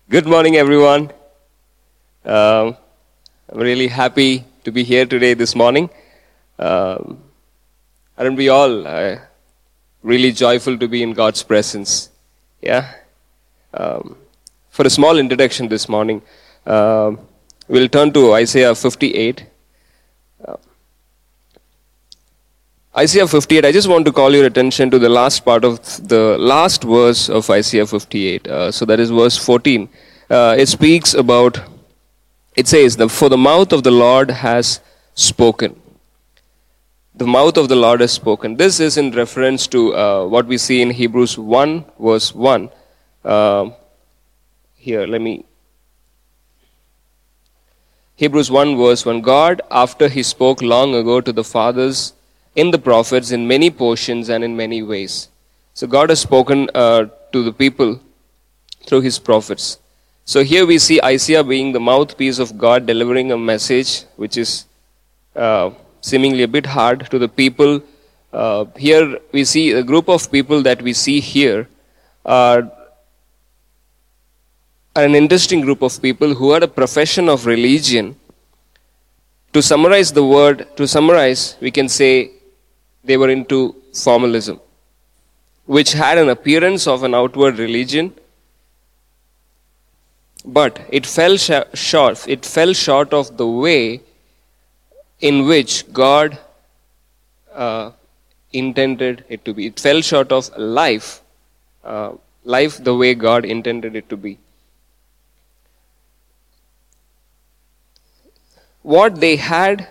Good morning, everyone. I'm really happy to be here today, this morning. Um, aren't we all really joyful to be in God's presence? Yeah. Um, for a small introduction this morning, we'll turn to Isaiah 58. Isaiah 58, I just want to call your attention to the last part of the last verse of Isaiah 58. So that is verse 14. It speaks about, it says, for the mouth of the Lord has spoken. The mouth of the Lord has spoken. This is in reference to what we see in Hebrews 1, verse 1. Hebrews 1, verse 1. God, after he spoke long ago to the fathers in the prophets in many portions and in many ways. So God has spoken to the people through his prophets. So here we see Isaiah being the mouthpiece of God, delivering a message which is seemingly a bit hard to the people. Here we see a group of people that we see here are an interesting group of people who had a profession of religion. To summarize, we can say they were into formalism, which had an appearance of an outward religion, but it fell short. It fell short of the way in which God intended it to be. It fell short of life the way God intended it to be. What they had,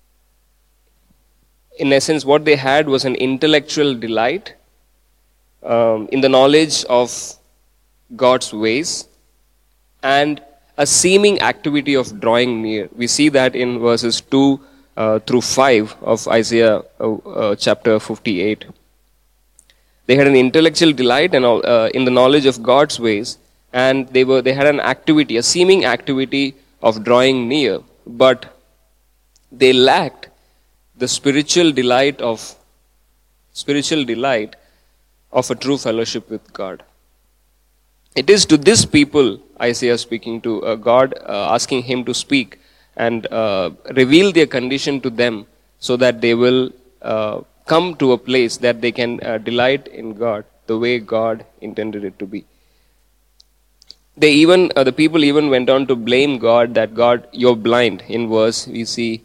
in essence, what they had was an intellectual delight in the knowledge of God's ways and a seeming activity of drawing near. We see that in verses 2 through 5 of Isaiah chapter 58. They had an intellectual delight in the knowledge of God's ways, and they had an activity, a seeming activity of drawing near, but they lacked the spiritual delight of a true fellowship with God. It is to this people Isaiah speaking to God, asking him to speak and reveal their condition to them so that they will come to a place that they can delight in God the way God intended it to be. The people even went on to blame God, that God, you're blind. In verse we see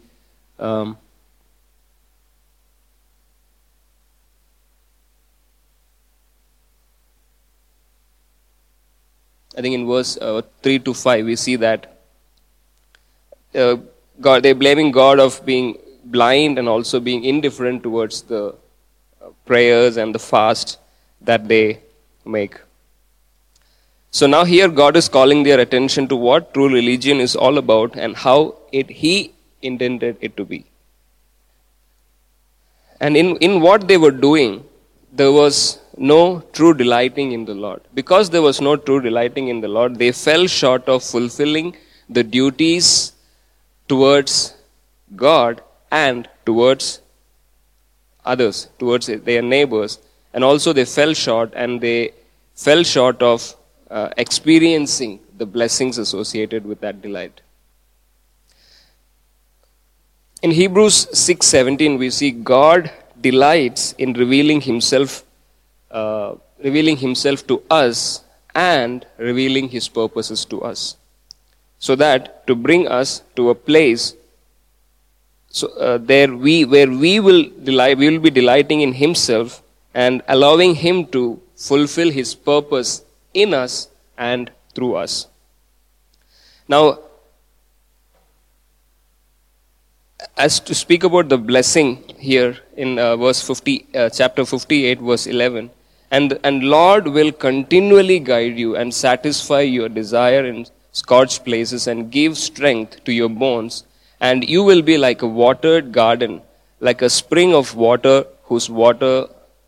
I think in verse 3 to 5, we see that they're blaming God of being blind and also being indifferent towards the prayers and the fast that they make. So now here God is calling their attention to what true religion is all about and how He intended it to be. And in what they were doing, there was no true delighting in the Lord. Because there was no true delighting in the Lord, they fell short of fulfilling the duties towards God and towards others, towards their neighbors. And also they fell short of experiencing the blessings associated with that delight. In Hebrews 6:17, we see God delights in revealing himself to us and revealing his purposes to us, so that to bring us to a place where we will be delighting in himself and allowing him to fulfill his purpose in us and through us. Now, as to speak about the blessing here in chapter 58, verse 11, and Lord will continually guide you and satisfy your desire in scorched places and give strength to your bones, and you will be like a watered garden, like a spring of water whose waters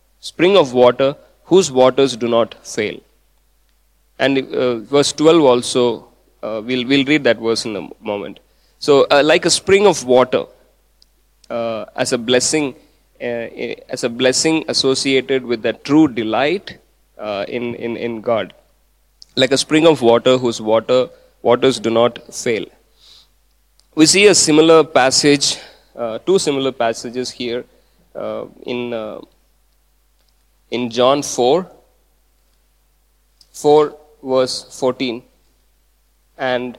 do not fail. And verse 12 also, we'll read that verse in a moment. So like a spring of water, as a blessing associated with that true delight in God. like a spring of water whose waters do not fail. We see a similar passage, two similar passages here in John 4 verse 14, and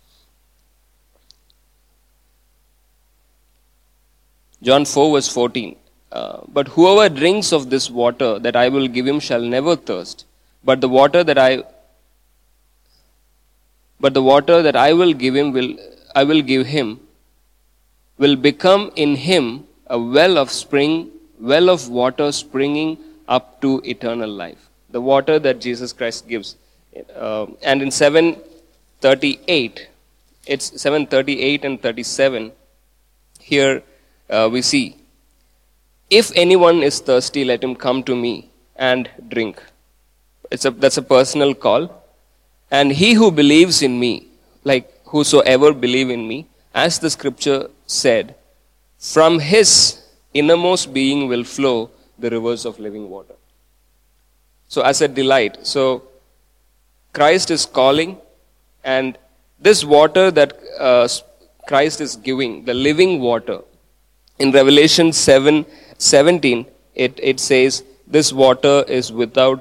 John 4 verse 14. But whoever drinks of this water that I will give him shall never thirst, but the water that I will give him will become in him a well of water springing up to eternal life. The water that Jesus Christ gives. And in 7:38, it's 7:38 and 37, here we see, if anyone is thirsty, let him come to me and drink. That's a personal call. And he who believes in me, like whosoever believe in me, as the scripture said, from his innermost being will flow the rivers of living water. So as a delight. So Christ is calling, and this water that Christ is giving, the living water, in Revelation 7:17, it says, this water is without,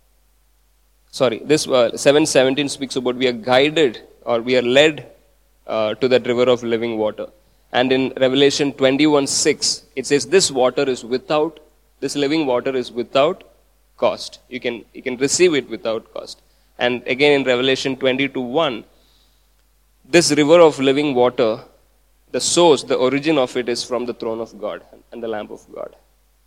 this 7:17 speaks about we are guided or we are led to that river of living water. And in Revelation 21:6, it says this living water is without cost. You can receive it without cost. And again in Revelation 22:1, this river of living water, the source, the origin of it is from the throne of God and the Lamb of God.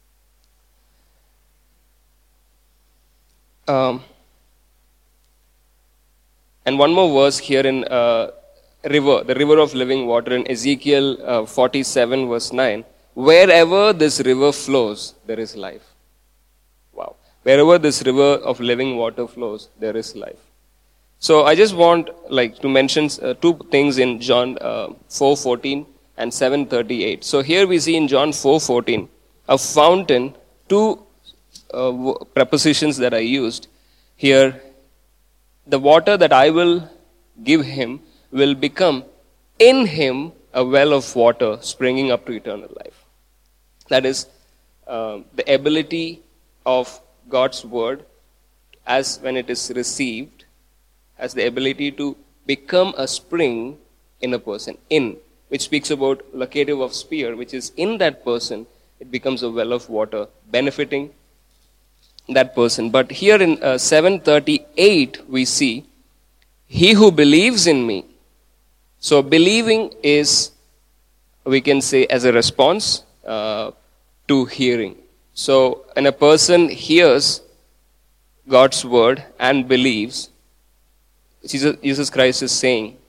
And one more verse here in the river of living water in Ezekiel 47 verse 9. Wherever this river flows, there is life. Wow. Wherever this river of living water flows, there is life. So I just want to mention two things in John 4:14 and 7:38. So here we see in John 4:14 a fountain, two prepositions that I used here. The water that I will give him will become in him a well of water springing up to eternal life. That is the ability of God's word, as when it is received, has the ability to become a spring in a person. Which speaks about locative of spear, which is in that person, it becomes a well of water, benefiting that person. But here in 7:38, we see, he who believes in me. So believing is, we can say, as a response to hearing. So when a person hears God's word and believes, Jesus Christ is saying,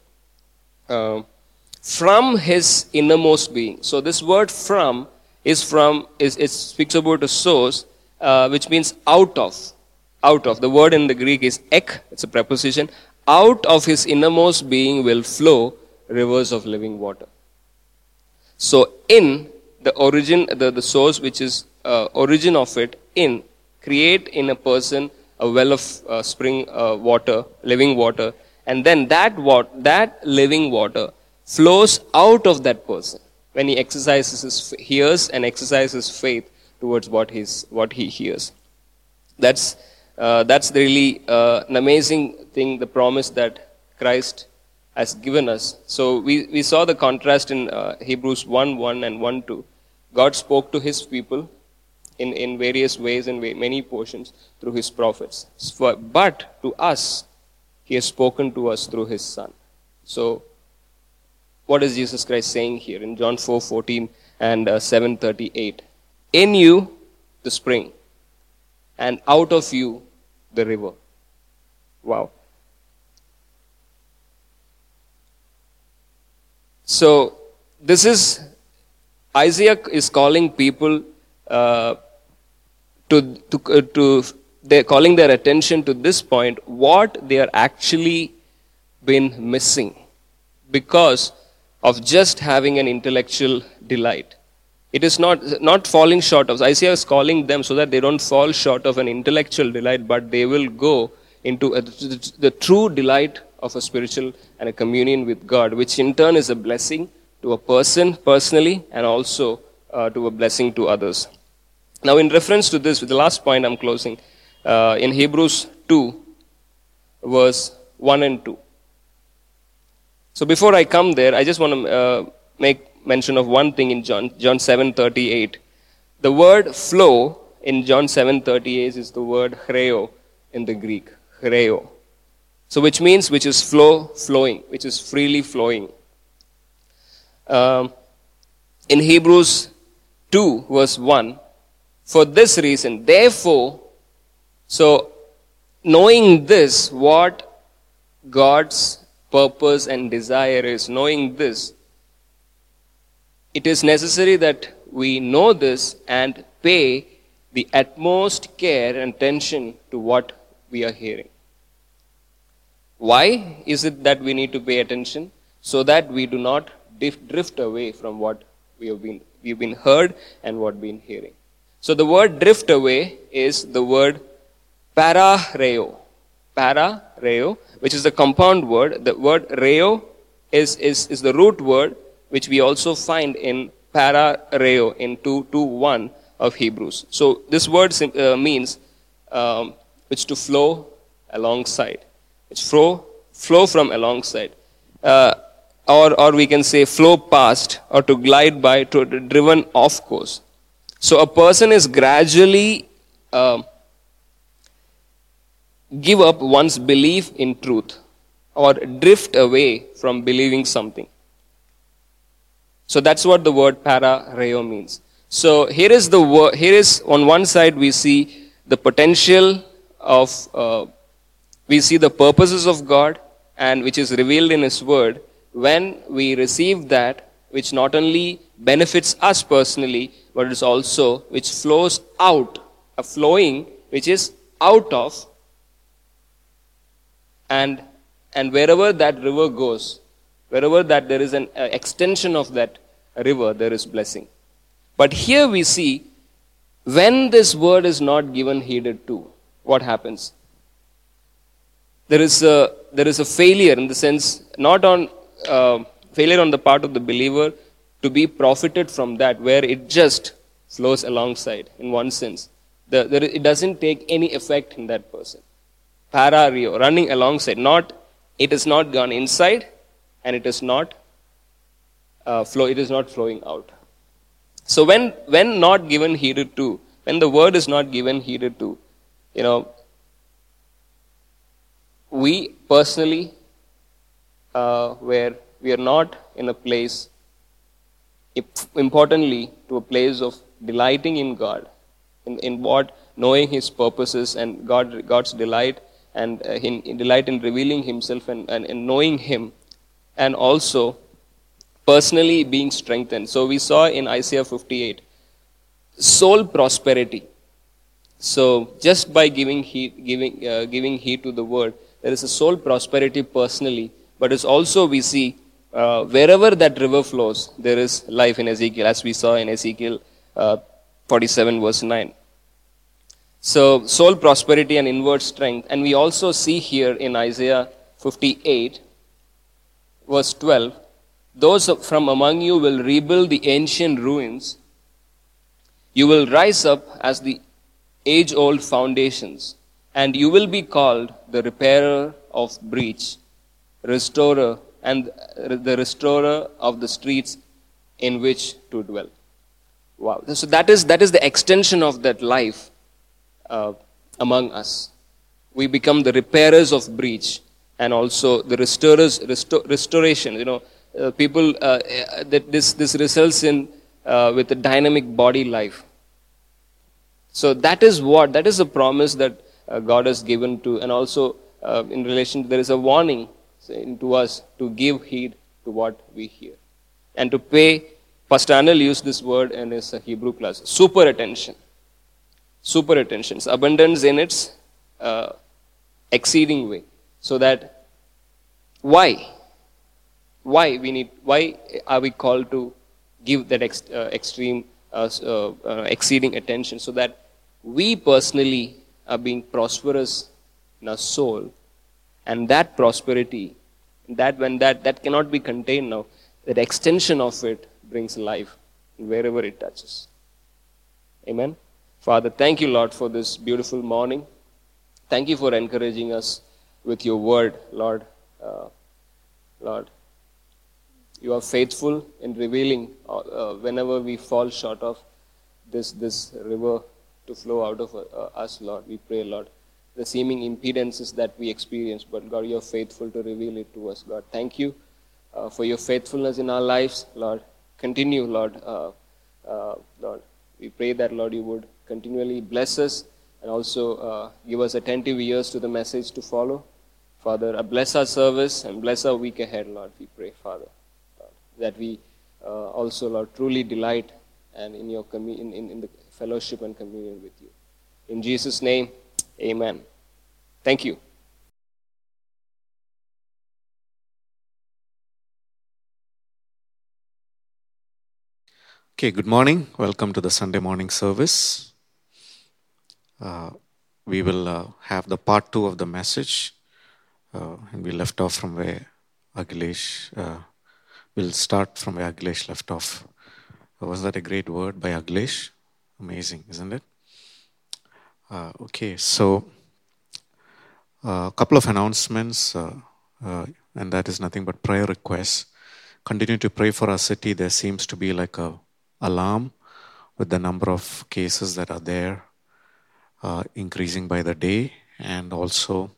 from his innermost being. So this word from it speaks about a source, which means out of. The word in the Greek is ek, it's a preposition. Out of his innermost being will flow rivers of living water. So in the origin, the source which is origin of it, create in a person a well of spring water, living water, and then that living water flows out of that person when he hears and exercises faith towards what he hears. That's really an amazing thing, the promise that Christ has given us. So we saw the contrast in Hebrews 1:1 and 1:2. God spoke to his people in various ways and many portions through his prophets. But to us, he has spoken to us through his Son. So what is Jesus Christ saying here in John 4:14 and 7:38? In you, the spring, and out of you, the river. Wow. So this is, Isaiah is calling people they're calling their attention to this point, what they are actually been missing because of just having an intellectual delight. It is not falling short of. Isaiah is calling them so that they don't fall short of an intellectual delight, but they will go into the true delight of a spiritual and a communion with God, which in turn is a blessing to a person personally and also to a blessing to others. Now, in reference to this, with the last point I'm closing, in Hebrews 2, verse 1 and 2. So before I come there, I just want to make mention of one thing in John 7:38. The word flow in John 7:38 is the word chreo in the Greek, chreo. So which means which is flowing, which is freely flowing. In Hebrews 2, verse 1, for this reason, therefore, so knowing this, what God's purpose and desire is, knowing this, it is necessary that we know this and pay the utmost care and attention to what we are hearing. Why is it that we need to pay attention? So that we do not drift away from what we've been heard and what we've been hearing. So the word drift away is the word parareo. Parareo, which is the compound word. The word reo is the root word, which we also find in parareo in 2:1 of Hebrews. So this word means which to flow alongside. It's flow from alongside. Or we can say flow past, or to glide by, to driven off course. So a person is gradually give up one's belief in truth or drift away from believing something. So that's what the word parareo means. So here is on one side we see the potential of, we see the purposes of God, and which is revealed in His Word. When we receive that, which not only benefits us personally, but it's also which flows out, a flowing which is out of, and wherever that river goes, wherever that there is an extension of that river, there is blessing. But here we see, when this word is not given heeded to, what happens? There is a failure, in the sense, not on failure on the part of the believer to be profited from that, where it just flows alongside, in one sense. It doesn't take any effect in that person. Parareo, running alongside. It is not gone inside, and it is not flowing out. So when not given heeded to, when the word is not given heeded to, we personally, where we are not in a place, importantly, to a place of delighting in God, in what knowing His purposes and God's delight, and delight in revealing Himself and knowing Him, and also personally being strengthened. So we saw in Isaiah 58, soul prosperity. So just by giving heed to the word, there is a soul prosperity personally, but it's also we see wherever that river flows, there is life in Ezekiel, as we saw in Ezekiel 47 verse 9. So soul prosperity and inward strength. And we also see here in Isaiah 58 verse 12, those from among you will rebuild the ancient ruins. You will rise up as the age-old foundations, and you will be called the repairer of breach, restorer, and the restorer of the streets in which to dwell. Wow. So that is the extension of that life among us. We become the repairers of breach, and also the restoration. People that this results in with a dynamic body life. So that is a promise that God has given to, and also in relation, there is a warning to us to give heed to what we hear, and to pay. Pastor Anil used this word in his Hebrew class: super attention. Super attention, abundance in its exceeding way. So that why are we called to give that extreme exceeding attention, so that we personally are being prosperous in our soul, and that prosperity, that cannot be contained now, that extension of it brings life wherever it touches. Amen. Father, thank you, Lord, for this beautiful morning. Thank you for encouraging us with your word, Lord. Lord, you are faithful in revealing whenever we fall short of this river to flow out of us, Lord. We pray, Lord, the seeming impedances that we experience, but God, you are faithful to reveal it to us, God. Thank you for your faithfulness in our lives, Lord. Continue, Lord. Lord, we pray that, Lord, you would continually bless us and also give us attentive ears to the message to follow. Father, bless our service and bless our week ahead, Lord. We pray, Father, Lord, that we also, Lord, truly delight and in your in the fellowship and communion with you. In Jesus' name, amen. Thank you. Okay, good morning. Welcome to the Sunday morning service. We will have the part 2 of the message, and we left off from where Aghilesh. We'll start from where Aghilesh left off. Was that a great word by Aghilesh? Amazing, isn't it? Okay, so a couple of announcements, and that is nothing but prayer requests. Continue to pray for our city. There seems to be like a alarm with the number of cases that are there increasing by the day, and also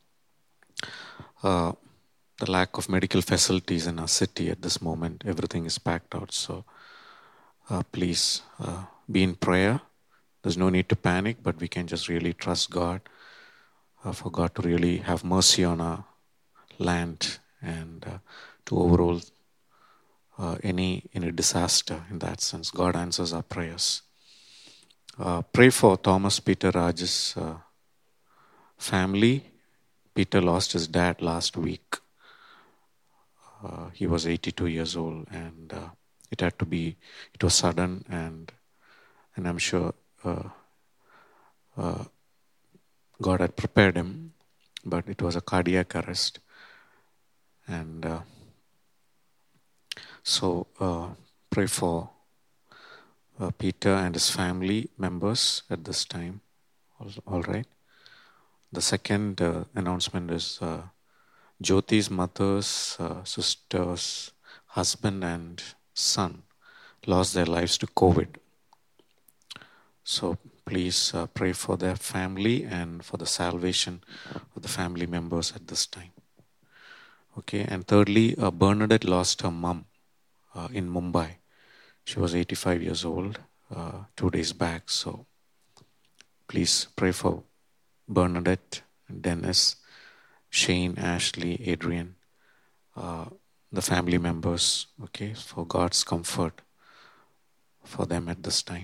the lack of medical facilities in our city at this moment. Everything is packed out. So please be in prayer. There's no need to panic, but we can just really trust God for God to really have mercy on our land and to overrule any disaster in that sense. God answers our prayers. Pray for Thomas Peter Raj's family. Peter lost his dad last week. He was 82 years old, and it was sudden, and I'm sure God had prepared him, but it was a cardiac arrest. And so pray for Peter and his family members at this time. All right. The second announcement is Jyoti's mother's sister's husband and son lost their lives to COVID. So please pray for their family and for the salvation of the family members at this time. Okay, and thirdly, Bernadette lost her mom in Mumbai. She was 85 years old 2 days back. So please pray for Bernadette, Dennis, Shane, Ashley, Adrian, the family members, okay, for God's comfort for them at this time.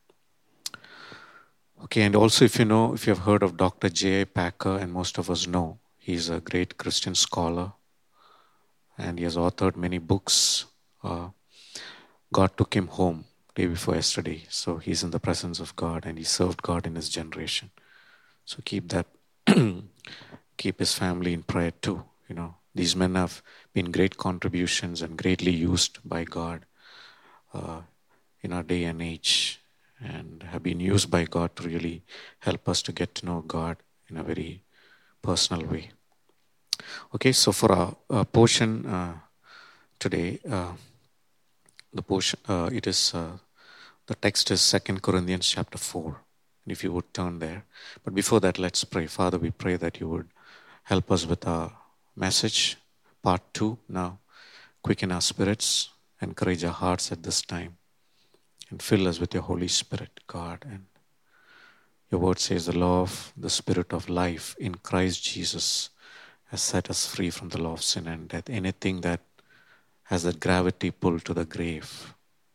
Okay, and also if you have heard of Dr. J.I. Packer, and most of us know, he's a great Christian scholar and he has authored many books. God took him home day before yesterday, so he's in the presence of God and he served God in his generation. So keep his family in prayer too. These men have been great contributions and greatly used by God in our day and age, and have been used by God to really help us to get to know God in a very personal way. Okay, so for our portion today, the portion the text is 2 Corinthians chapter 4. And if you would turn there. But before that, let's pray. Father, we pray that you would help us with our message, part 2 now. Quicken our spirits, encourage our hearts at this time, and fill us with your Holy Spirit, God. And your word says the law of the Spirit of life in Christ Jesus has set us free from the law of sin and death. Anything that has that gravity pull to the grave,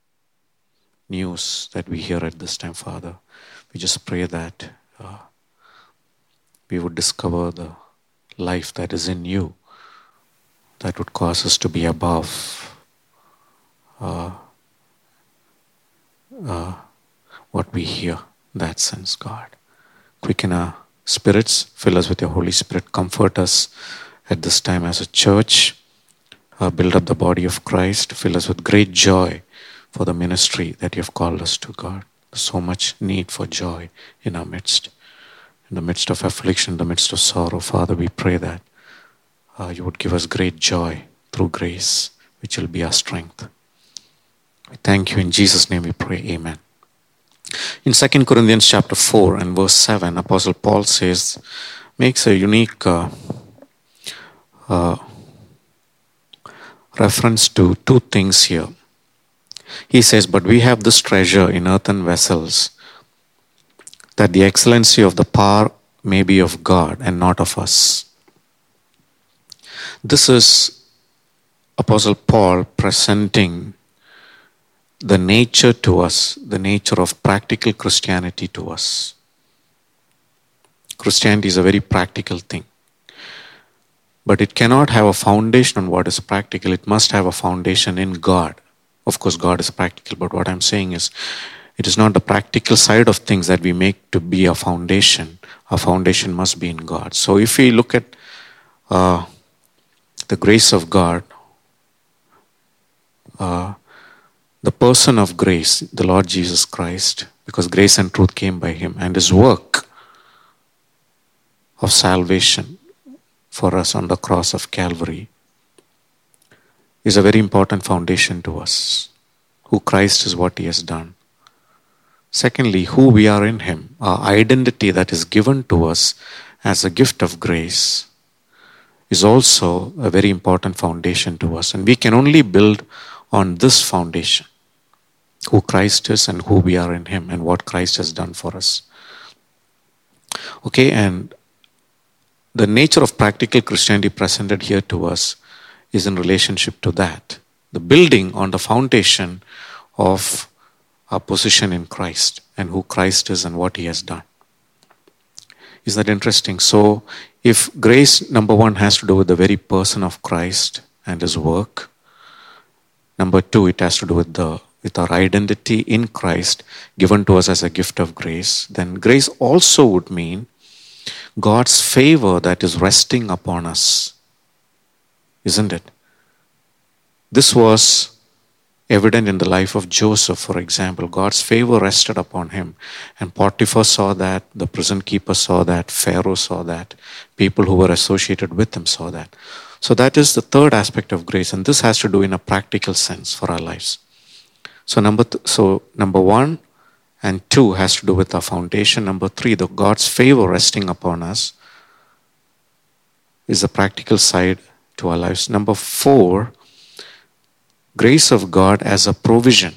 news that we hear at this time, Father, we just pray that we would discover the life that is in you that would cause us to be above what we hear. In that sense, God, quicken our spirits. Fill us with your Holy Spirit. Comfort us at this time as a church. Build up the body of Christ. Fill us with great joy for the ministry that you have called us to, God. There's so much need for joy in our midst. In the midst of affliction, in the midst of sorrow, Father, we pray that you would give us great joy through grace, which will be our strength. We thank you. In Jesus' name we pray. Amen. In 2 Corinthians chapter 4 and verse 7, Apostle Paul makes a unique reference to two things here. He says, but we have this treasure in earthen vessels, that the excellency of the power may be of God and not of us. This is Apostle Paul presenting the nature to us, the nature of practical Christianity to us. Christianity is a very practical thing. But it cannot have a foundation on what is practical. It must have a foundation in God. Of course, God is practical, but what I'm saying is, it is not the practical side of things that we make to be a foundation. Our foundation must be in God. So if we look at the grace of God, the person of grace, the Lord Jesus Christ, because grace and truth came by him, and his work of salvation for us on the cross of Calvary is a very important foundation to us. Who Christ is, what he has done. Secondly, who we are in him, our identity that is given to us as a gift of grace is also a very important foundation to us. And we can only build on this foundation, who Christ is and who we are in him and what Christ has done for us. Okay, and the nature of practical Christianity presented here to us is in relationship to that. The building on the foundation of our position in Christ and who Christ is and what he has done. Is that interesting? So, if grace, number one, has to do with the very person of Christ and his work. Number two, it has to do with our identity in Christ given to us as a gift of grace. Then grace also would mean God's favor that is resting upon us. Isn't it? This was evident in the life of Joseph, for example. God's favor rested upon him. And Potiphar saw that, the prison keeper saw that, Pharaoh saw that, people who were associated with him saw that. So that is the third aspect of grace, and this has to do in a practical sense for our lives. So number one and two has to do with our foundation. Number three, the God's favor resting upon us is the practical side to our lives. Number four, grace of God as a provision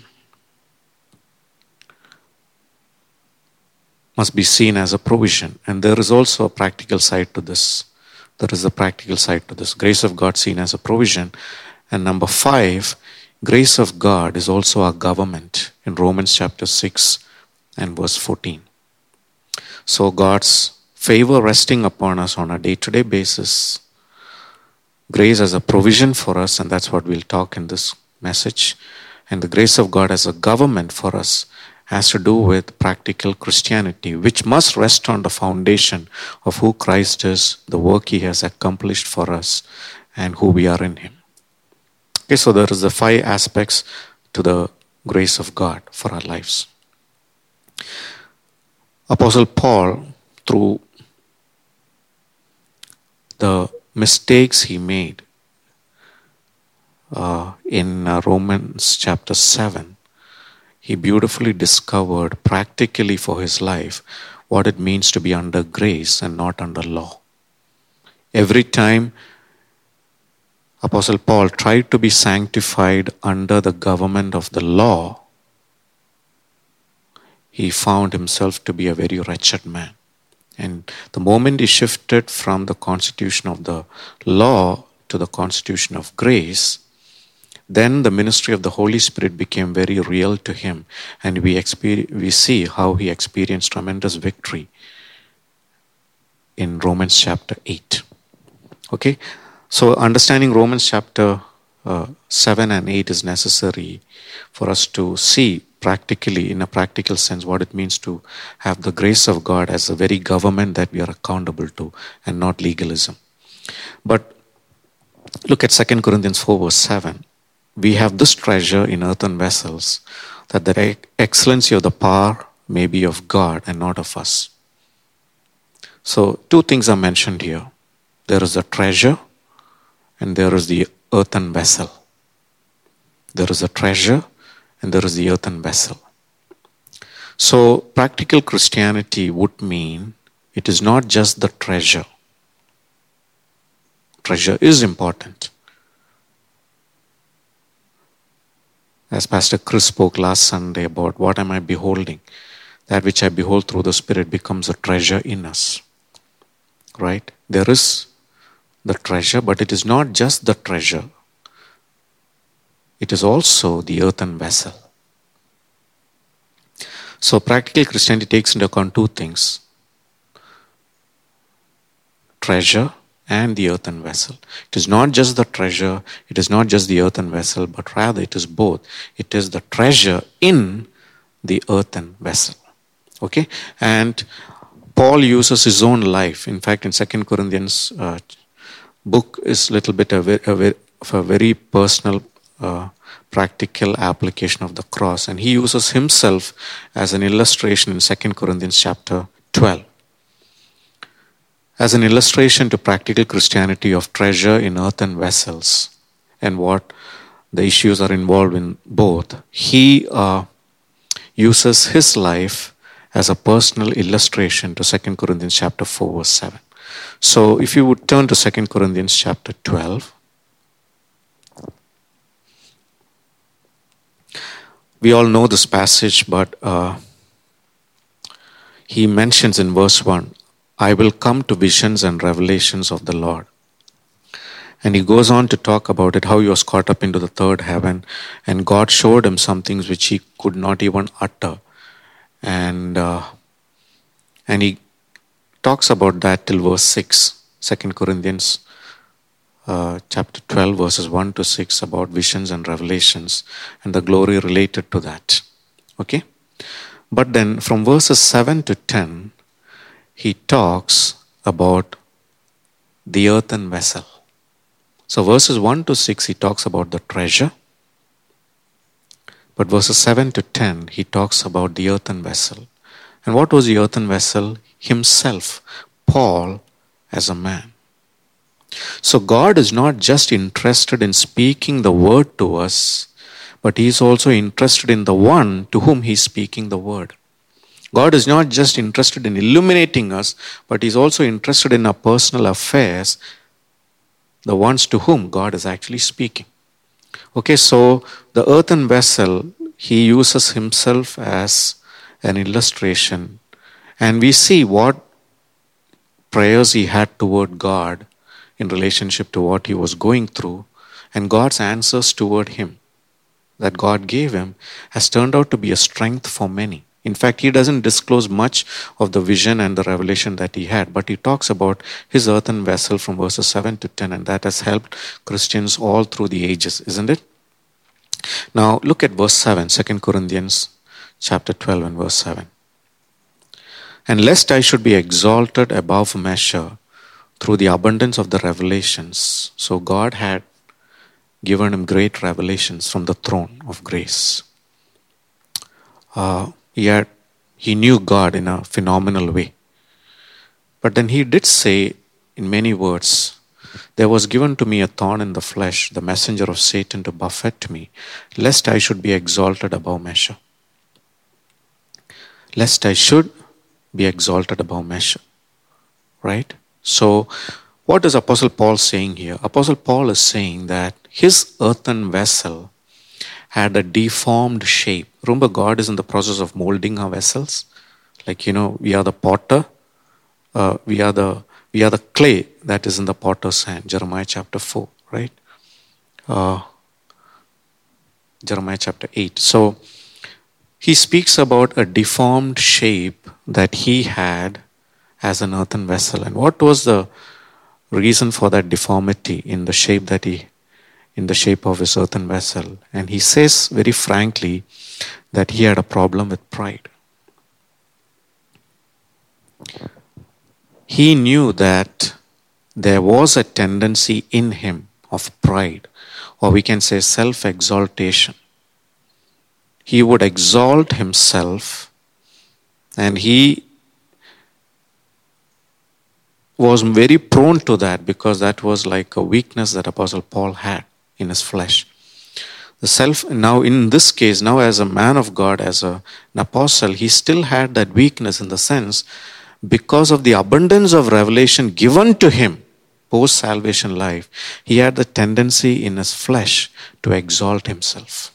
must be seen as a provision. And there is also a practical side to this. There is a practical side to this. Grace of God seen as a provision. And number five, grace of God is also our government in Romans chapter 6 and verse 14. So God's favor resting upon us on a day-to-day basis, grace as a provision for us, and that's what we'll talk in this message, and the grace of God as a government for us has to do with practical Christianity, which must rest on the foundation of who Christ is, the work he has accomplished for us, and who we are in him. Okay, so there is the five aspects to the grace of God for our lives. Apostle Paul, through the mistakes he made in Romans chapter 7, he beautifully discovered practically for his life what it means to be under grace and not under law. Every time Apostle Paul tried to be sanctified under the government of the law, he found himself to be a very wretched man. And the moment he shifted from the constitution of the law to the constitution of grace, then the ministry of the Holy Spirit became very real to him. And we see how he experienced tremendous victory in Romans chapter 8. Okay? So understanding Romans chapter 7 and 8 is necessary for us to see practically, in a practical sense, what it means to have the grace of God as the very government that we are accountable to, and not legalism. But look at 2 Corinthians 4 verse 7. We have this treasure in earthen vessels, that the excellency of the power may be of God and not of us. So two things are mentioned here. There is the treasure and there is the earthen vessel. There is a treasure and there is the earthen vessel. So practical Christianity would mean it is not just the treasure. Treasure is important. As Pastor Chris spoke last Sunday about what am I beholding? That which I behold through the Spirit becomes a treasure in us. Right? There is the treasure, but it is not just the treasure. It is also the earthen vessel. So practical Christianity takes into account two things. Treasure and the earthen vessel. It is not just the treasure, it is not just the earthen vessel, but rather it is both. It is the treasure in the earthen vessel. Okay? And Paul uses his own life. In fact, in 2 Corinthians book is a little bit of a very personal, practical application of the cross. And he uses himself as an illustration in 2 Corinthians chapter 12. As an illustration to practical Christianity of treasure in earthen vessels and what the issues are involved in both, he uses his life as a personal illustration to 2 Corinthians chapter 4 verse 7. So if you would turn to 2 Corinthians chapter 12. We all know this passage, but he mentions in verse 1, I will come to visions and revelations of the Lord. And he goes on to talk about it, how he was caught up into the third heaven, and God showed him some things which he could not even utter. And he talks about that till verse 6, 2 Corinthians chapter 12 verses 1 to 6 about visions and revelations and the glory related to that. Okay? But then from verses 7 to 10, he talks about the earthen vessel. So verses 1 to 6, he talks about the treasure. But verses 7 to 10, he talks about the earthen vessel. And what was the earthen vessel? Himself, Paul, as a man. So God is not just interested in speaking the word to us, but he is also interested in the one to whom he is speaking the word. God is not just interested in illuminating us, but he is also interested in our personal affairs, the ones to whom God is actually speaking. Okay, so the earthen vessel, he uses himself as an illustration. And we see what prayers he had toward God in relationship to what he was going through, and God's answers toward him that God gave him has turned out to be a strength for many. In fact, he doesn't disclose much of the vision and the revelation that he had, but he talks about his earthen vessel from verses 7 to 10, and that has helped Christians all through the ages, isn't it? Now, look at verse 7, 2 Corinthians chapter 12 and verse 7. And lest I should be exalted above measure through the abundance of the revelations. So God had given him great revelations from the throne of grace. He knew God in a phenomenal way. But then he did say in many words, there was given to me a thorn in the flesh, the messenger of Satan to buffet me, lest I should be exalted above measure. Lest I should be exalted above measure. Right? So, what is Apostle Paul saying here? Apostle Paul is saying that his earthen vessel had a deformed shape. Remember, God is in the process of molding our vessels. Like, we are the potter. We are the clay that is in the potter's hand. Jeremiah chapter 4, right? Jeremiah chapter 8. So, he speaks about a deformed shape that he had as an earthen vessel. And what was the reason for that deformity in the shape that he in the shape of his earthen vessel. And he says very frankly that he had a problem with pride. He knew that there was a tendency in him of pride, or we can say self-exaltation. He would exalt himself, and he was very prone to that because that was like a weakness that Apostle Paul had in his flesh. The self, now in this case, now as a man of God, as an apostle, he still had that weakness in the sense because of the abundance of revelation given to him post-salvation life, he had the tendency in his flesh to exalt himself.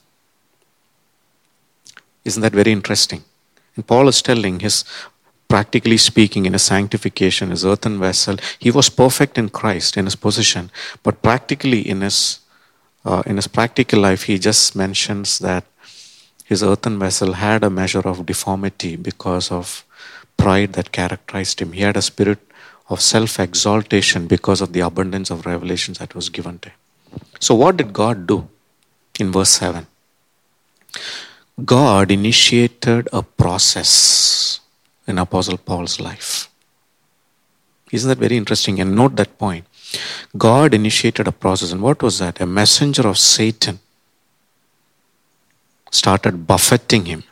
Isn't that very interesting? And Paul is telling his, practically speaking, in his sanctification, his earthen vessel, he was perfect in Christ, in his position, but practically in his practical life, he just mentions that his earthen vessel had a measure of deformity because of pride that characterized him. He had a spirit of self-exaltation because of the abundance of revelations that was given to him. So what did God do in verse 7? God initiated a process in Apostle Paul's life. Isn't that very interesting? And note that point. God initiated a process. And what was that? A messenger of Satan started buffeting him.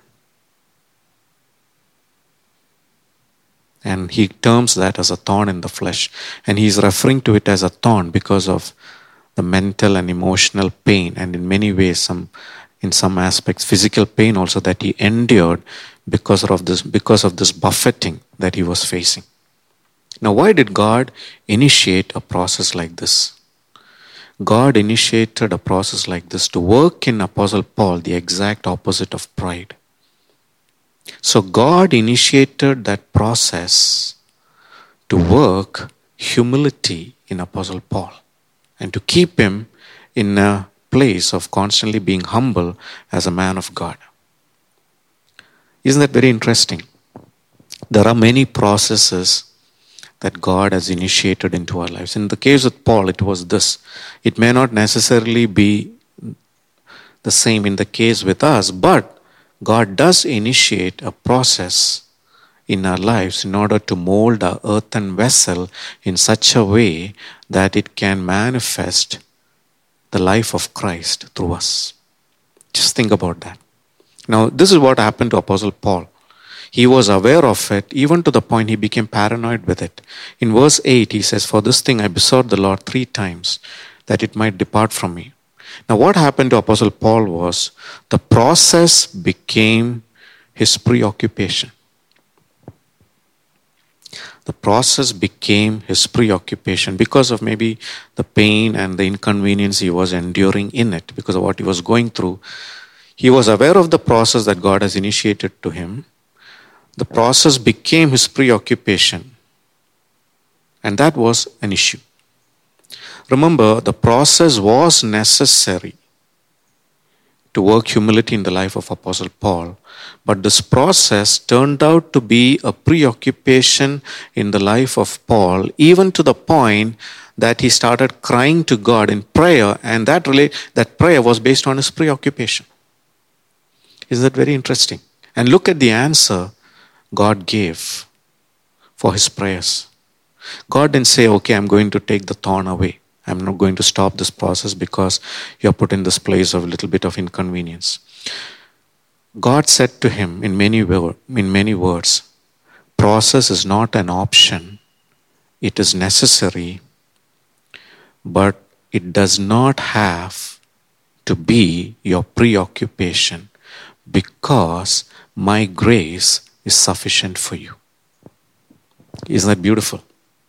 And he terms that as a thorn in the flesh. And he's referring to it as a thorn because of the mental and emotional pain, and in many ways, in some aspects, physical pain also that he endured because of this buffeting that he was facing. Now, why did God initiate a process like this? God initiated a process like this to work in Apostle Paul the exact opposite of pride. So God initiated that process to work humility in Apostle Paul and to keep him in a place of constantly being humble as a man of God. Isn't that very interesting? There are many processes that God has initiated into our lives. In the case of Paul, it was this. It may not necessarily be the same in the case with us, but God does initiate a process in our lives in order to mold our earthen vessel in such a way that it can manifest the life of Christ through us. Just think about that. Now, this is what happened to Apostle Paul. He was aware of it, even to the point he became paranoid with it. In verse 8, he says, "For this thing I besought the Lord 3 times, that it might depart from me." Now, what happened to Apostle Paul was the process became his preoccupation. The process became his preoccupation because of maybe the pain and the inconvenience he was enduring in it, because of what he was going through. He was aware of the process that God has initiated to him. The process became his preoccupation, and that was an issue. Remember, the process was necessary to work humility in the life of Apostle Paul, but this process turned out to be a preoccupation in the life of Paul, even to the point that he started crying to God in prayer, and that prayer was based on his preoccupation. Isn't that very interesting? And look at the answer God gave for his prayers. God didn't say, "Okay, I'm going to take the thorn away. I'm not going to stop this process because you're put in this place of a little bit of inconvenience." God said to him in many words, process is not an option. It is necessary, but it does not have to be your preoccupation, because my grace is sufficient for you. Isn't that beautiful?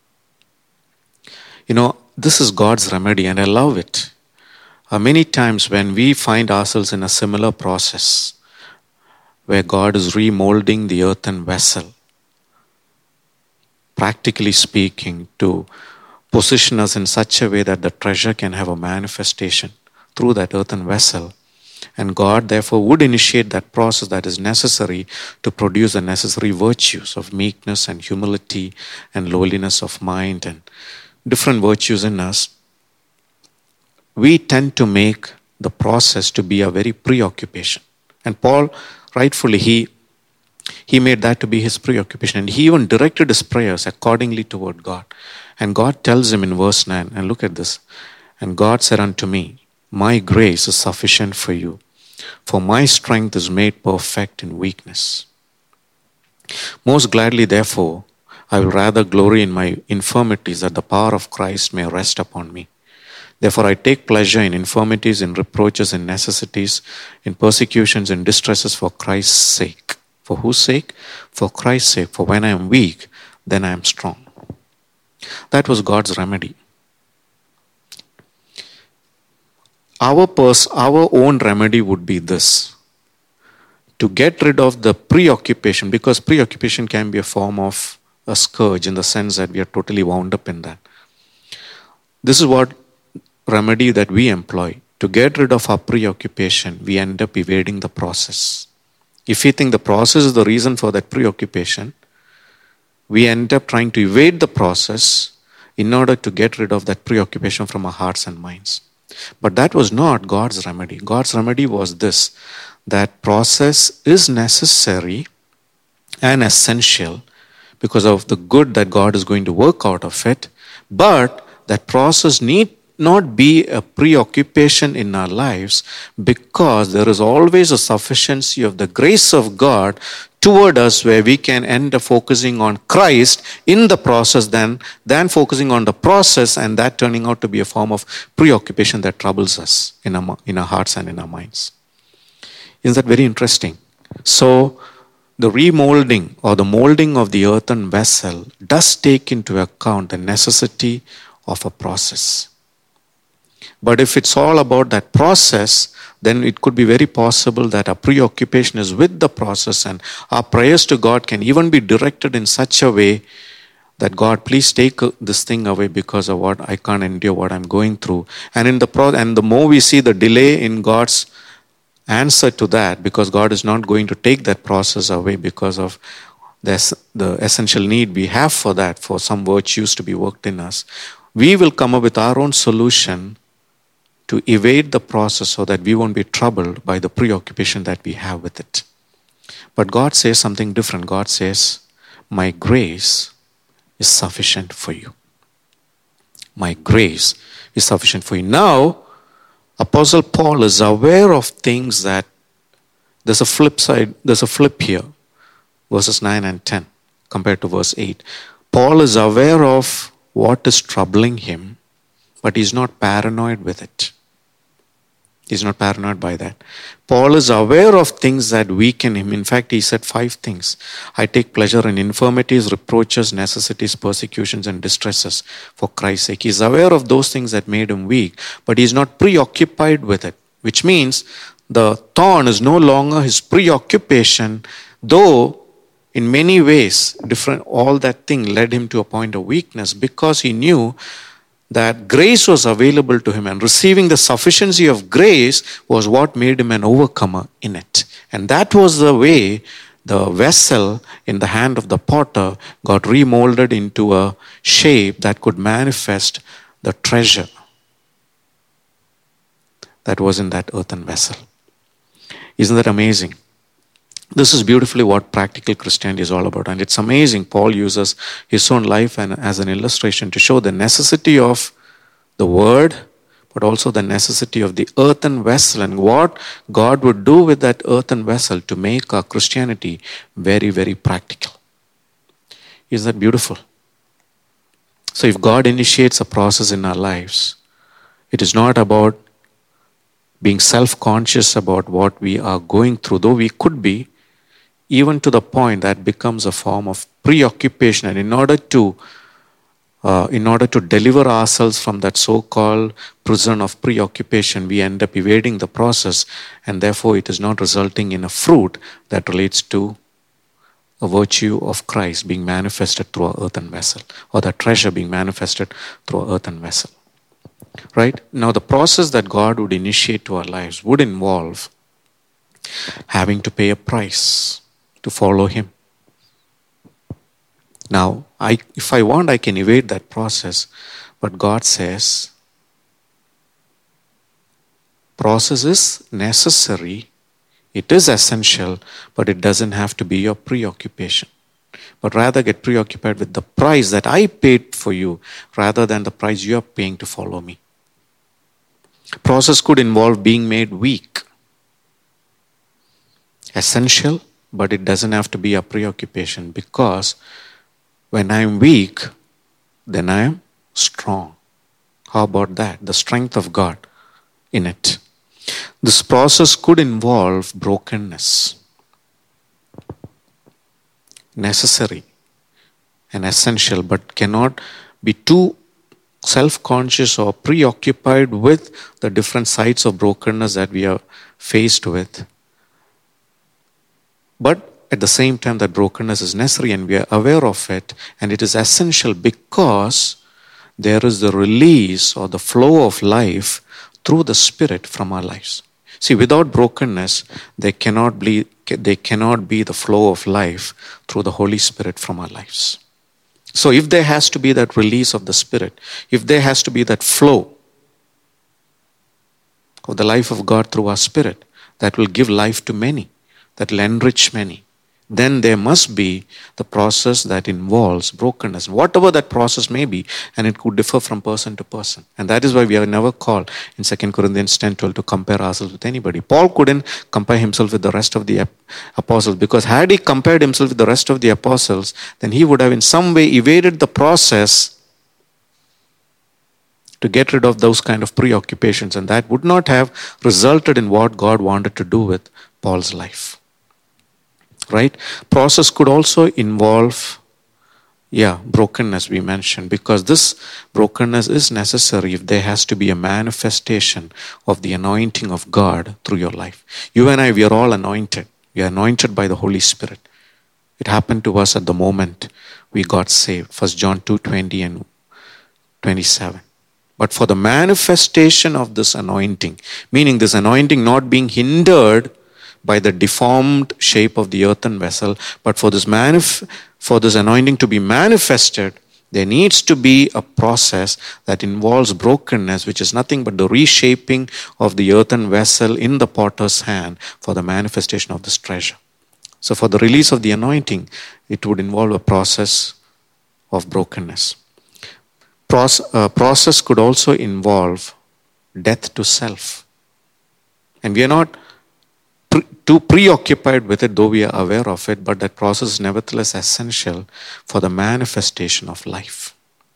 You know, this is God's remedy, and I love it. Many times when we find ourselves in a similar process, where God is remolding the earthen vessel, practically speaking, to position us in such a way that the treasure can have a manifestation through that earthen vessel, and God therefore would initiate that process that is necessary to produce the necessary virtues of meekness and humility and lowliness of mind and different virtues in us. we tend to make the process to be a very preoccupation. And Paul, rightfully, he made that to be his preoccupation. And he even directed his prayers accordingly toward God. And God tells him in verse 9, and look at this. And God said unto me, my grace is sufficient for you, for my strength is made perfect in weakness. Most gladly, therefore, I will rather glory in my infirmities, that the power of Christ may rest upon me. Therefore, I take pleasure in infirmities, in reproaches, in necessities, in persecutions, in distresses for Christ's sake. For whose sake? For Christ's sake. For when I am weak, then I am strong. That was God's remedy. Our own remedy would be this: to get rid of the preoccupation, because preoccupation can be a form of a scourge in the sense that we are totally wound up in that. This is what remedy that we employ. To get rid of our preoccupation, we end up evading the process. If we think the process is the reason for that preoccupation, we end up trying to evade the process in order to get rid of that preoccupation from our hearts and minds. But that was not God's remedy. God's remedy was this: that process is necessary and essential because of the good that God is going to work out of it, but that process need not be a preoccupation in our lives, because there is always a sufficiency of the grace of God toward us, where we can end up focusing on Christ in the process than focusing on the process, and that turning out to be a form of preoccupation that troubles us in our hearts and in our minds. Isn't that very interesting? So the remolding or the molding of the earthen vessel does take into account the necessity of a process. But if it's all about that process, then it could be very possible that our preoccupation is with the process, and our prayers to God can even be directed in such a way that, God, please take this thing away because of what I can't endure, what I'm going through. And the more we see the delay in God's answer to that, because God is not going to take that process away because of the essential need we have for that, for some virtues to be worked in us, we will come up with our own solution to evade the process so that we won't be troubled by the preoccupation that we have with it. But God says something different. God says, my grace is sufficient for you. My grace is sufficient for you. Now, Apostle Paul is aware of things that there's a flip side, there's a flip here. Verses 9 and 10 compared to verse 8. Paul is aware of what is troubling him, but he's not paranoid with it. He's not paranoid by that. Paul is aware of things that weaken him. In fact, he said 5 things. I take pleasure in infirmities, reproaches, necessities, persecutions, and distresses for Christ's sake. He's aware of those things that made him weak, but he's not preoccupied with it, which means the thorn is no longer his preoccupation, though in many ways, all that thing led him to a point of weakness, because he knew that grace was available to him, and receiving the sufficiency of grace was what made him an overcomer in it. And that was the way the vessel in the hand of the potter got remolded into a shape that could manifest the treasure that was in that earthen vessel. Isn't that amazing? This is beautifully what practical Christianity is all about. And it's amazing. Paul uses his own life as an illustration to show the necessity of the word, but also the necessity of the earthen vessel, and what God would do with that earthen vessel to make our Christianity very, very practical. Isn't that beautiful? So if God initiates a process in our lives, it is not about being self-conscious about what we are going through, though we could be, even to the point that becomes a form of preoccupation. And in order to deliver ourselves from that so-called prison of preoccupation, we end up evading the process, and therefore it is not resulting in a fruit that relates to a virtue of Christ being manifested through an earthen vessel, or the treasure being manifested through an earthen vessel. Right? Now, the process that God would initiate to our lives would involve having to pay a price to follow Him. Now, if I want, I can evade that process, but God says, process is necessary, it is essential, but it doesn't have to be your preoccupation. But rather get preoccupied with the price that I paid for you rather than the price you are paying to follow me. Process could involve being made weak. Essential, but it doesn't have to be a preoccupation, because when I am weak, then I am strong. How about that? The strength of God in it. This process could involve brokenness. Necessary and essential, but cannot be too self-conscious or preoccupied with the different sides of brokenness that we are faced with. But at the same time, that brokenness is necessary and we are aware of it, and it is essential because there is the release or the flow of life through the Spirit from our lives. See, without brokenness, there cannot be the flow of life through the Holy Spirit from our lives. So if there has to be that release of the Spirit, if there has to be that flow of the life of God through our Spirit, that will give life to many, that will enrich many, then there must be the process that involves brokenness, whatever that process may be, and it could differ from person to person. And that is why we are never called in 2 Corinthians 10:12 to compare ourselves with anybody. Paul couldn't compare himself with the rest of the apostles, because had he compared himself with the rest of the apostles, then he would have in some way evaded the process to get rid of those kind of preoccupations, and that would not have resulted in what God wanted to do with Paul's life. Right? Process could also involve, brokenness we mentioned, because this brokenness is necessary if there has to be a manifestation of the anointing of God through your life. You and I, we are all anointed. We are anointed by the Holy Spirit. It happened to us at the moment we got saved. 1 John 2:20 and 27. But for the manifestation of this anointing, meaning this anointing not being hindered by the deformed shape of the earthen vessel, but for this anointing to be manifested, there needs to be a process that involves brokenness, which is nothing but the reshaping of the earthen vessel in the potter's hand for the manifestation of this treasure. So for the release of the anointing, it would involve a process of brokenness. Process could also involve death to self. And we are not too preoccupied with it, though we are aware of it, but that process is nevertheless essential for the manifestation of life.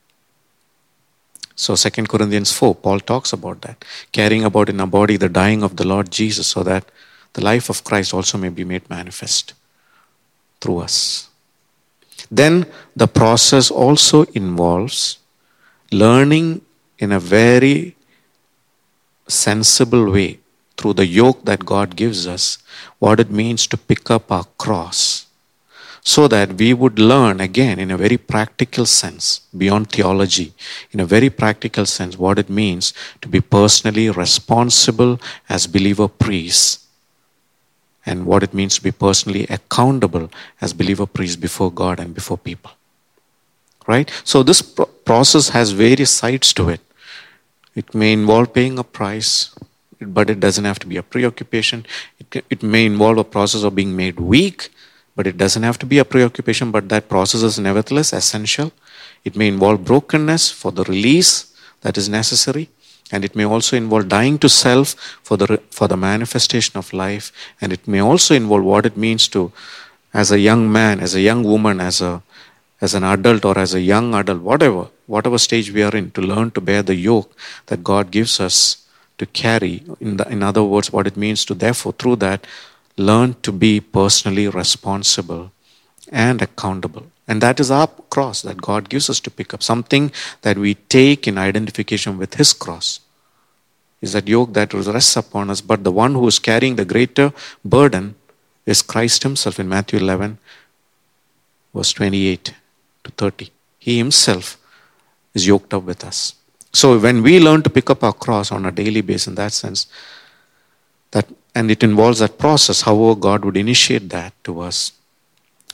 So 2 Corinthians 4, Paul talks about that. Carrying about in our body the dying of the Lord Jesus, so that the life of Christ also may be made manifest through us. Then the process also involves learning in a very sensible way, through the yoke that God gives us, what it means to pick up our cross, so that we would learn again in a very practical sense, beyond theology, in a very practical sense, what it means to be personally responsible as believer priests, and what it means to be personally accountable as believer priests before God and before people. Right? So this process has various sides to it. It may involve paying a price, but it doesn't have to be a preoccupation. It may involve a process of being made weak, but it doesn't have to be a preoccupation, but that process is nevertheless essential. It may involve brokenness for the release that is necessary, and it may also involve dying to self for the manifestation of life, and it may also involve what it means to, as a young man, as a young woman, as an adult or as a young adult, whatever stage we are in, to learn to bear the yoke that God gives us to carry. In other words, what it means to, therefore, through that, learn to be personally responsible and accountable. And that is our cross that God gives us to pick up, something that we take in identification with His cross. Is that yoke that rests upon us, but the one who is carrying the greater burden is Christ Himself in Matthew 11, verse 28 to 30. He Himself is yoked up with us. So when we learn to pick up our cross on a daily basis, in that sense, and it involves that process, however God would initiate that to us,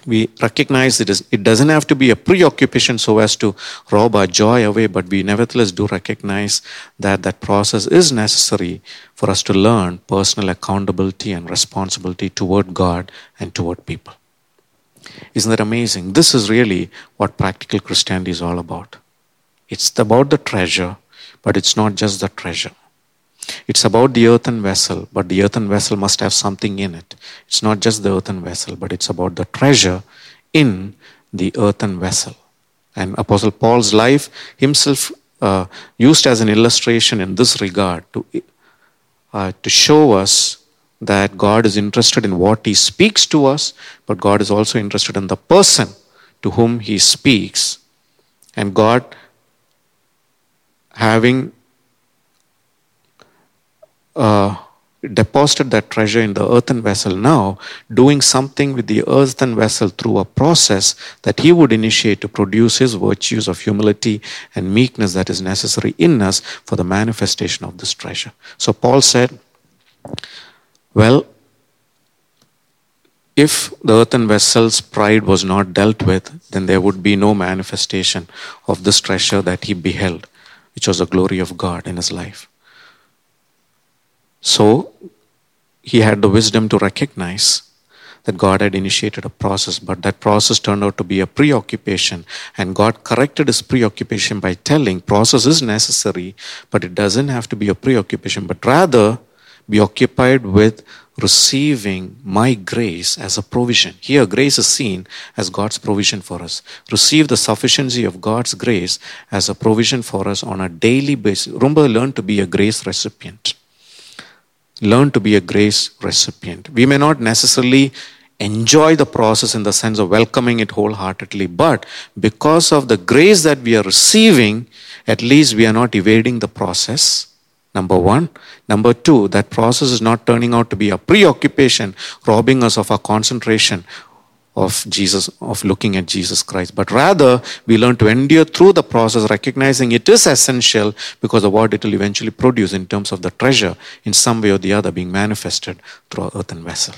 We recognize it doesn't have to be a preoccupation so as to rob our joy away, but we nevertheless do recognize that that process is necessary for us to learn personal accountability and responsibility toward God and toward people. Isn't that amazing? This is really what practical Christianity is all about. It's about the treasure, but it's not just the treasure. It's about the earthen vessel, but the earthen vessel must have something in it. It's not just the earthen vessel, but it's about the treasure in the earthen vessel. And Apostle Paul's life himself used as an illustration in this regard to show us that God is interested in what he speaks to us, but God is also interested in the person to whom he speaks. And God, having deposited that treasure in the earthen vessel, now doing something with the earthen vessel through a process that he would initiate to produce his virtues of humility and meekness that is necessary in us for the manifestation of this treasure. So Paul said, well, if the earthen vessel's pride was not dealt with, then there would be no manifestation of this treasure that he beheld, which was the glory of God in his life. So he had the wisdom to recognize that God had initiated a process, but that process turned out to be a preoccupation, and God corrected his preoccupation by telling process is necessary, but it doesn't have to be a preoccupation, but rather be occupied with receiving my grace as a provision. Here, grace is seen as God's provision for us. Receive the sufficiency of God's grace as a provision for us on a daily basis. Remember, learn to be a grace recipient. Learn to be a grace recipient. We may not necessarily enjoy the process in the sense of welcoming it wholeheartedly, but because of the grace that we are receiving, at least we are not evading the process. Number one. Number two, that process is not turning out to be a preoccupation, robbing us of our concentration of Jesus, of looking at Jesus Christ. But rather, we learn to endure through the process, recognizing it is essential because of what it will eventually produce in terms of the treasure in some way or the other being manifested through our earthen vessel.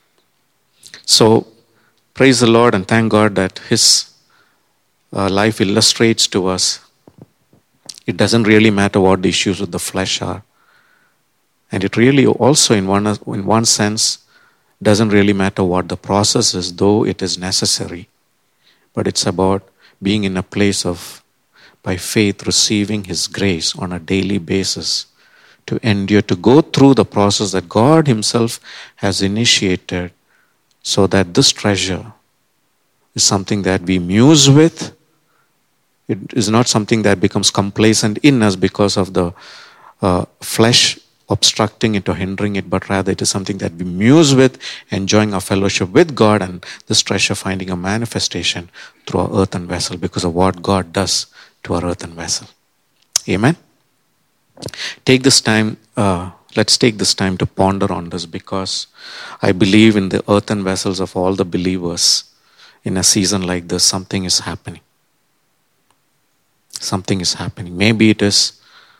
So, praise the Lord and thank God that his life illustrates to us it doesn't really matter what the issues with the flesh are. And it really also, in one sense, doesn't really matter what the process is, though it is necessary. But it's about being in a place of, by faith, receiving his grace on a daily basis to endure, to go through the process that God himself has initiated, so that this treasure is something that we muse with. It is not something that becomes complacent in us because of the flesh obstructing it or hindering it, but rather it is something that we muse with, enjoying our fellowship with God, and this treasure finding a manifestation through our earthen vessel because of what God does to our earthen vessel. Amen? Take this time, let's take this time to ponder on this, because I believe in the earthen vessels of all the believers in a season like this, something is happening. Something is happening. Maybe it is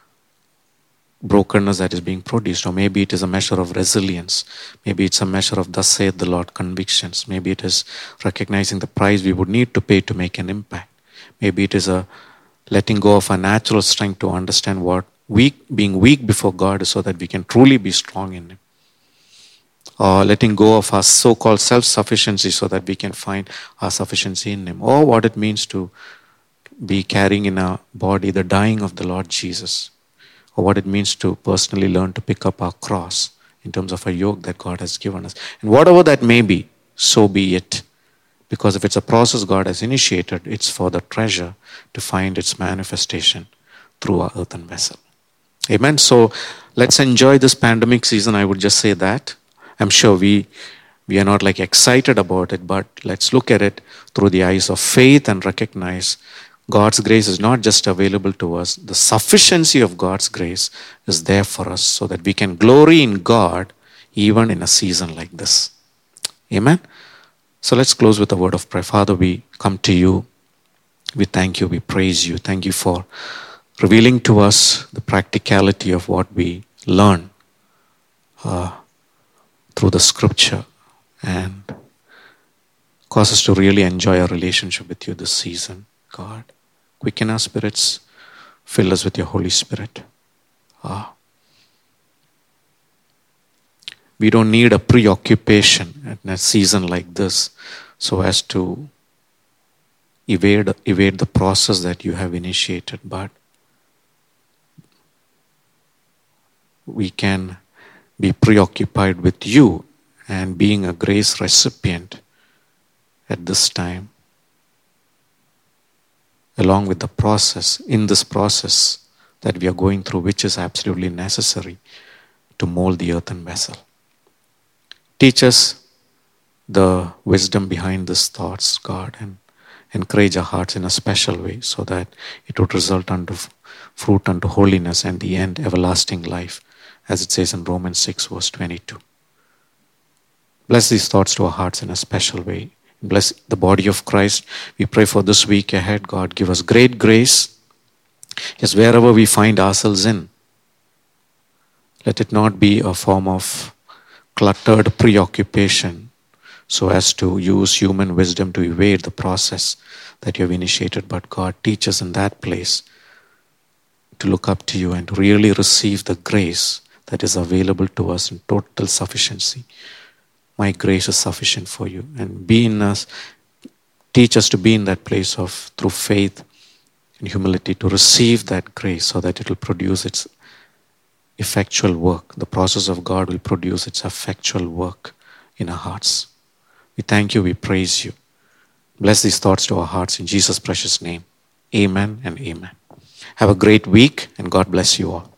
brokenness that is being produced, or maybe it is a measure of resilience. Maybe it's a measure of thus saith the Lord convictions. Maybe it is recognizing the price we would need to pay to make an impact. Maybe it is a letting go of our natural strength to understand what being weak before God is, so that we can truly be strong in him. Or letting go of our so-called self-sufficiency so that we can find our sufficiency in him. Or what it means to be carrying in our body the dying of the Lord Jesus, or what it means to personally learn to pick up our cross in terms of a yoke that God has given us. And whatever that may be, so be it. Because if it's a process God has initiated, it's for the treasure to find its manifestation through our earthen vessel. Amen. So let's enjoy this pandemic season. I would just say that. I'm sure we are not like excited about it, but let's look at it through the eyes of faith and recognize God's grace is not just available to us. The sufficiency of God's grace is there for us so that we can glory in God even in a season like this. Amen? So let's close with a word of prayer. Father, we come to you. We thank you. We praise you. Thank you for revealing to us the practicality of what we learn through the scripture, and Cause us to really enjoy our relationship with you this season, God. Quicken our spirits. Fill us with your Holy Spirit. We don't need a preoccupation in a season like this so as to evade the process that you have initiated, but we can be preoccupied with you and being a grace recipient at this time, along with the process, in this process that we are going through, which is absolutely necessary to mold the earthen vessel. Teach us the wisdom behind these thoughts, God, and encourage our hearts in a special way so that it would result unto fruit unto holiness and the end everlasting life, as it says in Romans 6 verse 22. Bless these thoughts to our hearts in a special way. Bless the body of Christ. We pray for this week ahead. God, give us great grace. Yes, wherever we find ourselves in, let it not be a form of cluttered preoccupation so as to use human wisdom to evade the process that you have initiated. But God, teach us in that place to look up to you and to really receive the grace that is available to us in total sufficiency. My grace is sufficient for you. And be in us, teach us to be in that place of, through faith and humility, to receive that grace so that it will produce its effectual work. The process of God will produce its effectual work in our hearts. We thank you, we praise you. Bless these thoughts to our hearts in Jesus' precious name. Amen and amen. Have a great week and God bless you all.